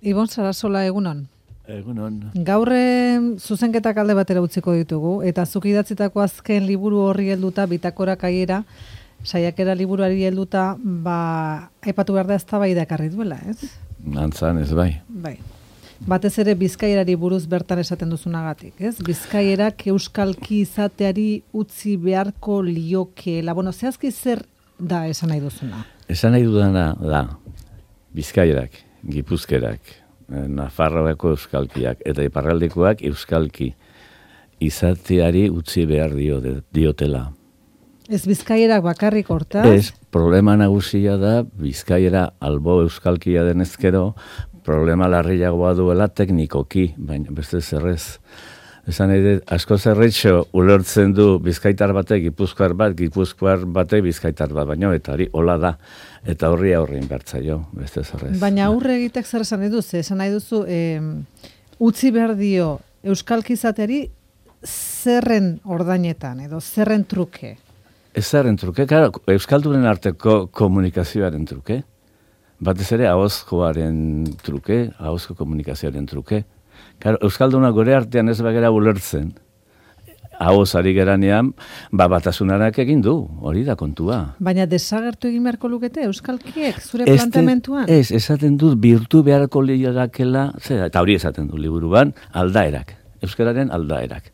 Ibon Sarasola, egunon. Egunon. Gaur zuzenketak alde batera utziko ditugu, eta zuk idatzitako azken liburu horri helduta, Bitakorak aiera, saiakera liburuari helduta, aipatu behar da eztabaida ekarri duela, ez? Antzan, ez bai. Bai. Batez ere bizkaierari buruz bertan esaten duzunagatik, ez? Bizkaierak euskalki izateari utzi beharko liokeela. Bueno, zehazki zer da esan nahi duzuna? Esan nahi dudana da, bizkaierak, gipuzkerak, Nafarroako euskalkiak eta iparraldekoak euskalki izateari utzi behar diotela. Ez bizkaierak bakarrik hortaz? Ez, problema nagusia da, bizkaiera albo euskalkia denezkero, problema larriagoa duela teknikoki, baina beste zerrez. Esan nahi, asko zerretxo ulertzen du bizkaitar batek, gipuzkoar batek bizkaitar bat, baina eta hori hola da, eta horri aurrein bertzaio, beste zerrez. Baina aurre egitek zer esan nahi duzu? Esan nahi duzu, utzi behar dio euskalki izateari zerren ordainetan, edo zerren truke? Ez zerren truke, euskaldunen arteko komunikazioaren truke, batez ere ahozkoaren truke, ahozko komunikazioaren truke. Euskalduna gore artean ez bagera ulertzen, ahoz ari geranean, batasunarak egin du, hori da kontua. Baina desagertu egin beharko lukete euskalkiek, zure planteamentuan? Ez, esaten dut birtu beharko liakela, eta hori esaten du liburuan, aldaerak, euskararen aldaerak.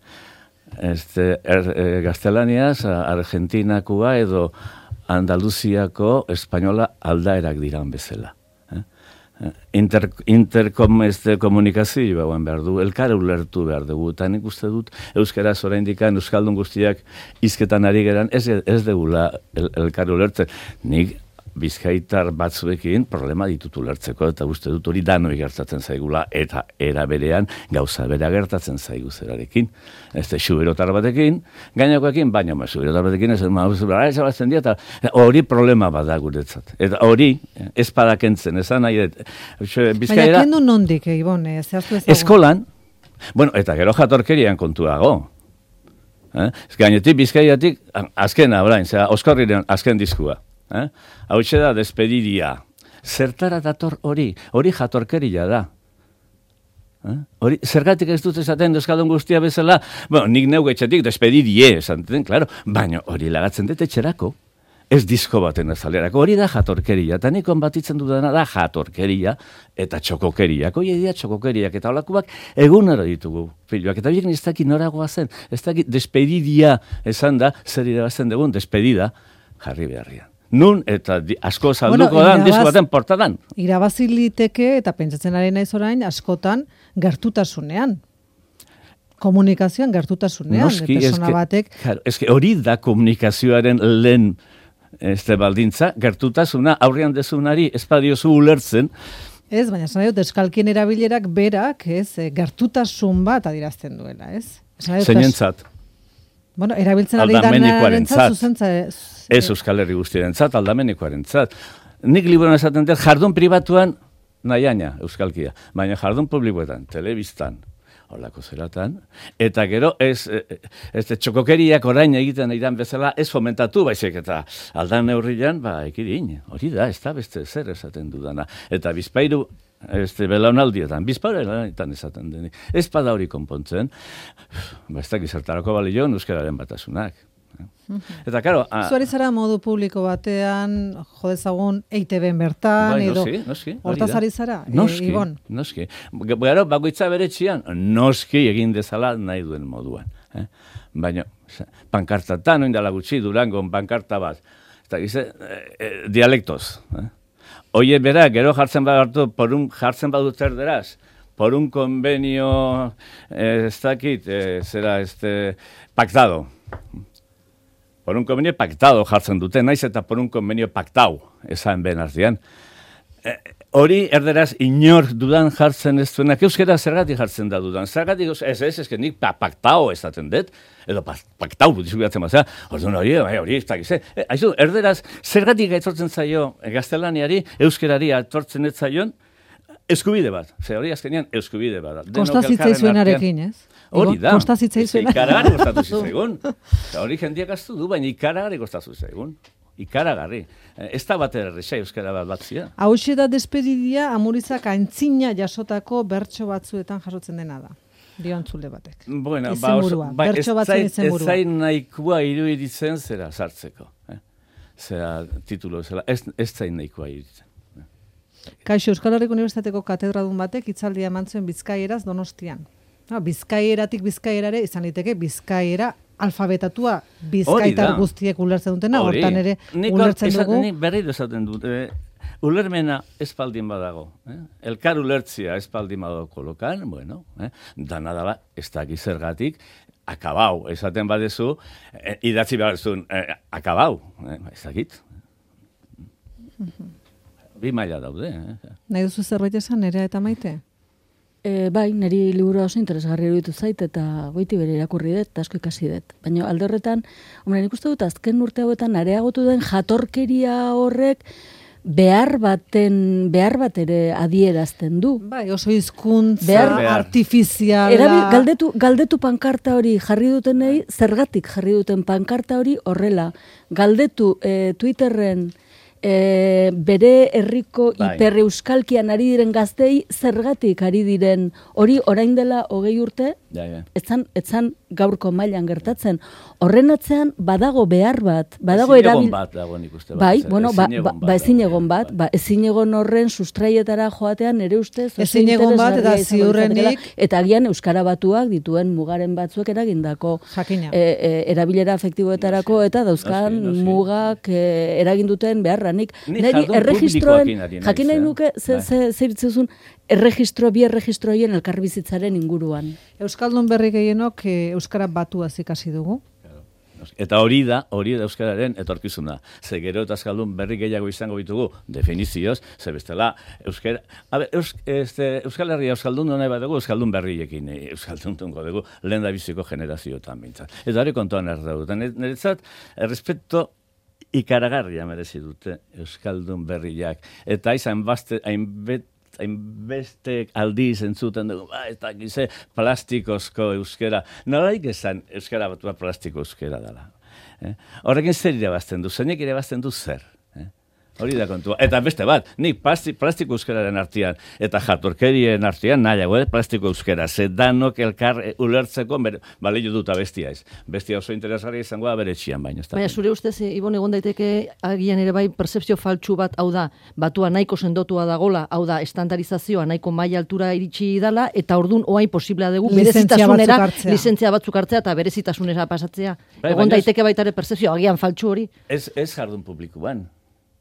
Gaztelaniaz, Argentinakoa edo Andaluziako espainola aldaerak diran bezala. Komunikazioa behar du, elkar ulertu behar dugu, eta nik uste dut euskaraz oraindikan euskaldun guztiak hizketan ari geran, ez degula elkar ulertzen. Nik bizkaitar batzuekin problema ditut ulertzeko, eta uste dut hori danoi gertatzen zaigula, eta era berean gauza bera gertatzen zaigu zerarekin. Xuberotar batekin, gainakoekin, baina xuberotar batekin, hori problema bada guretzat. Eta hori, ez padakentzen, esan nahi, Bizkaira... Baina kendu nondik, Ibon, zehaztu ezagun? Eskolan, bueno, eta gero jatorkerian kontuago. Gainetik Bizkaiatik, azkena, orain, Oskorriren azken diskua. Hau da, despedidia. Zertara dator hori jatorkeria da. Zergatik ez dut esaten euskaldun guztia bezala, nik neu etxetik despedidie, esaten, klaro, baina hori lagatzen dut etxerako. Ez disko baten azalerako, hori da jatorkeria, eta nikon batitzen dudana da jatorkeria eta txokokeriak. Hoi edia txokokeriak eta holakuak egunero ditugu filioak. Eta horiek ez dakit noragoa zen, ez dakit despedidia esan da, zer irabazten dugun, despedida jarri beharrian. Nun eta asko salduko da, disko baten portadan. Irabaziliteke eta pentsatzen ari naiz orain askotan gertutasunean. Komunikazioan gertutasunean. Noski, hori da komunikazioaren lehen baldintza, gertutasuna aurrean dezunari espadiozu ulertzen. Ez, baina esan nahi dut, euskalkien erabilerak berak, gertutasun bat adirazten duela, ez? Zeinentzat? Bueno, erabiltzen ari danarentzat, Ez Euskal Herri guztiarentzat, aldamenikoarentzat. Nik liburuan esaten dut, jardun pribatuan nahiaina euskalkia, baina jardun publikoetan, telebistan, holako zeratan, eta gero ez txokokeriak orain egiten aidan bezala ez fomentatu, baizik eta aldan neurrian, ekirin, hori da, ez da beste zer esaten dudana. Eta bizpairu, belaunaldietan, bizpairuetan esaten denik. Ez pada hori konpontzen, ez da gizartarako balio euskararen batasunak. Eta, karo... Zuari zara modu publiko batean, jodezagun, EITB-en bertan, edo... Hortaz ari zara, Ibon? Noski. Gero, bakoitza beretxian, noski egin dezala nahi duen moduan. Baina, pankartatan, oindala gutxi, Durangon pankarta bat. Eta gize, dialektoz. Oie, bera, gero jartzen badut erderaz, por un convenio, pactado. Por un convenio pactado jartzen dute, naiz eta por un convenio pactau, esan ben artean. Hori erderaz inor dudan jartzen ez duenak, euskera zergatik jartzen da dudan. Zergatik, ez nik pactao esaten dut, edo pactau dizkudatzen bazea, orduan hori ez dakiz. Aizu, erderaz zergatik aitortzen zaio gaztelaniari, euskerari aitortzen ez zaion, eskubide bat. Hori azkenean eskubide bat. Kostazitzei zuenarekin, ez? Hori da. Kostazitzei zuenarekin. Ikaragarri kostatu zaigun. Hori jendiak aztu du, baina ikaragarri kostatu zaigun. ikaragarri. Ez da bat erresa euskara bat batzia. Hauxe da despedidia Amurizak aintzina jasotako bertso batzuetan jasotzen dena da. Dio antzule batek. Bueno, bertso batzuen izenburua. Ez zain nahikoa iruditzen zera sartzeko. Zera titulo zela, ez zain nahikoa iruditzen. Kaixo, Euskal Herriko Unibertsitateko katedradun batek hitzaldia eman zuen Bizkaieraz Donostian. Bizkaieratik bizkaierare izan liteke bizkaiera alfabetatua bizkaitar guztiek ulertzen dutena, hortan ere ulertzen dugu. Nik berriro esaten dut, ulermena espaldin badago. Elkar ulertzia espaldin badago kolokan, bueno, dana dala, ez daki zergatik, akabau, esaten badezu, idatzi behar zuen, akabau, ez dakit. Bi maila daude. Nahi duzu zerbait esan, Nerea eta Maite? Bai, niri liburua oso interesgarri iruditu zait eta goiti bere irakurri dut eta asko ikasi dut. Baina alde horretan, nik uste dut azken urte hauetan areagotu den jatorkeria horrek behar bat ere adierazten du. Bai, oso hizkuntza artifiziala. Galdetu pankarta hori jarri dutenei, zergatik jarri duten pankarta hori horrela. Galdetu Twitterren bere herriko hipereuskalkian ari diren gaztei zergatik ari diren hori orain dela 20 urte, etzan gaurko mailan gertatzen. Horren atzean badago behar bat, badago erabil... Ezin egon bat dago nik uste. Bai, bueno, ezin egon bat, ezin egon horren sustraietara joatean nere ustez ezin egon bat eta ziurrenik eta agian euskara batuak dituen mugaren batzuek eragindako erabilera afektiboetarako eta dauzkan mugak eragin duten beharranik. Neri erregistroen jakin nahi nuke zeritzezun bi erregistro hien elkarbizitzaren inguruan. Euskaldun berri gehienok euskara batuaz ikasi dugu. Eta hori da euskararen etorkizuna. Ze gero eta euskaldun berri gehiago izango ditugu definizioz, ze bestela euskara... Euskal Herria euskaldun nahi bat dugu, euskaldun berriekin euskaldun dugu lehen da biziko generazioetan bintzat. Eta hori kontuan erdau. Niretzat, errespeto ikaragarria merezi dute euskaldun berriak. Eta hainbeste aldiz entzuten dugu, eta gize plastikozko euskera. Nolaik esan euskara batua plastiko euskera dela. Horrekin zer irabazten du, zeinek irabazten du zer. Hori da kontua. Eta beste bat, nik plastiko euskararen artean eta jatorkerien artean nahiago, plastiko euskera. Zedanok elkar ulertzeko balio dut bestia ez. Bestia oso interesgarria izango da bere etxian baino. Baina zure ustez, Ibon, egon daiteke agian ere bai percepzio faltsu bat, hau da, batua nahiko sendotua dagola, hau da, estandarizazioa nahiko maila altura iritsi dala, eta ordun oain posiblea dugu lizentzia batzuk hartzea eta berezitasunera pasatzea. Egon daiteke baita ere percepzio agian faltsu hori. Ez jardun publikoan.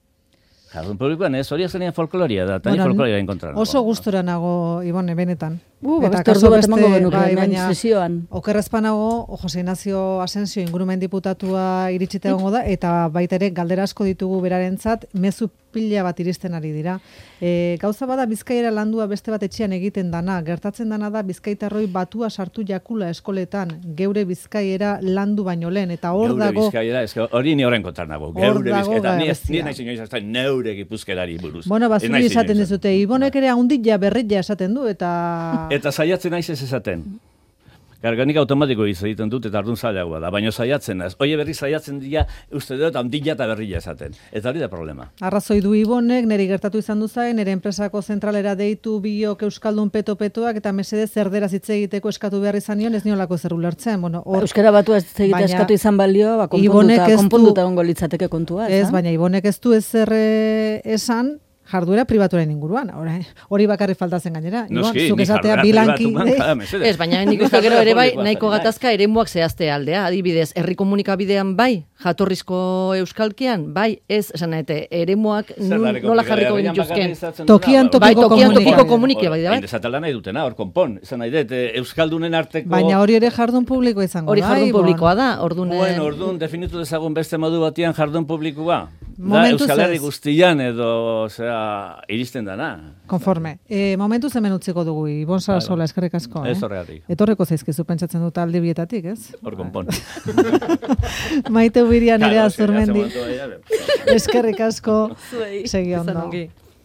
Jardun publikoan ez, hori azenean folkloria da, eta folkloria enkontraren. Oso gustora nago, Ibone, benetan. Eta kaso bat emango benuke, baina sesioan. Okerrezpan nago, Jose Ignacio Asensio ingurumen diputatua iritsita egongo da, eta baita ere galdera asko ditugu berarentzat, mezu pila bat iristen ari dira. Gauza bada Bizkaiera landua beste bat etxean egiten dana, gertatzen dana da Bizkaitarroi batua sartu jakula eskoletan, geure Bizkaiera landu baino lehen, eta hor dago... Geure Bizkaiera, hori ni horren kontar nago, geure Bizkaiera, ni nahi zinioiz hasta neure gipuzkerari buruz. Bueno, zuri esaten dizute, Ibonek ere haundilla berrilla esaten du, Eta saiatzen naiz ez esaten. Garganik automatiko egiten dut eta ardun zailagoa da, baina saiatzen naiz. Oie berri saiatzen dira, uste dut, handila eta berrilla esaten. Eta hori da problema. Arrazoi du Ibonek, niri gertatu izan duzain, nire enpresako zentralera deitu biok euskaldun peto-petoak eta mesedez erderaz hitz egiteko eskatu behar izan nion, ez niolako zer ulertzen. Bueno, euskara batu ez egite eskatu izan balio, konponduta ongo litzateke kontua. Ez, baina Ibonek ez du ezer esan, jarduera pribatuaren inguruan. Hori bakarri faltatzen gainera. Noski, zuk esatea bilanki. Ez, baina nik uste gero ere bai, nahiko gatazka eremuak zehazte aldea. Adibidez, herri komunikabidean bai, jatorrizko euskalkian, bai, ez, esan nahi, eremuak nola jarriko genituzken. Tokian tokiko komunike, bai, bai. Zatala nahi dutena, hor konpon. Esan nahi dut, euskaldunen arteko... Baina hori ere jardun publiko izango. Hori jardun publikoa da, orduan... Bueno, orduan, definitu dezagun beste modu batian jardun publikoa. Da, Euskal Herri guztian edo, iristen dana. Konforme. Momentu hemen utziko dugu, Ibon Sarasola, eskerrik asko. Ez horregatik. Etorreko zaizkizu pentsatzen dut alde bietatik, ez? Hor konpon. Maite Ubirian ere Azurmendi. Eskerrik asko. Segi ondo.